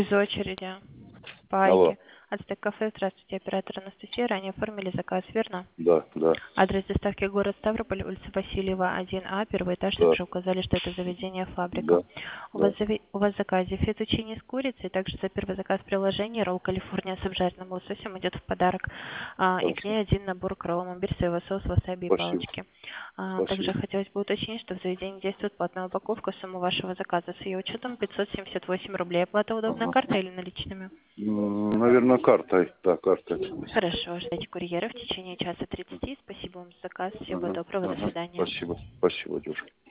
Без очереди. Алло. Пайки. Ацтек кафе. Здравствуйте, оператор Анастасия. Ранее оформили заказ, верно? Да, да, Адрес доставки город Ставрополь, улица Васильева, 1А, первый этаж. да, Также указали, что это заведение фабрика. да, У вас, да. у вас в заказе фетучини с курицей, также за первый заказ приложение ролл Калифорния с обжаренным лососем идет в подарок. И к Хорошо. ней один набор к роллам, имбирь, соевый соус, васаби и Спасибо. палочки. Также Спасибо. хотелось бы уточнить, что в заведении действует платная упаковка. Сумма вашего заказа с ее учетом 578 рублей. Оплата удобная Ага. картой или наличными? Наверное, картой. Да, картой. Хорошо, ждите курьера в течение часа 30. Спасибо вам за заказ. Всего Ага. доброго, до Ага. свидания. Спасибо. Спасибо, девушка.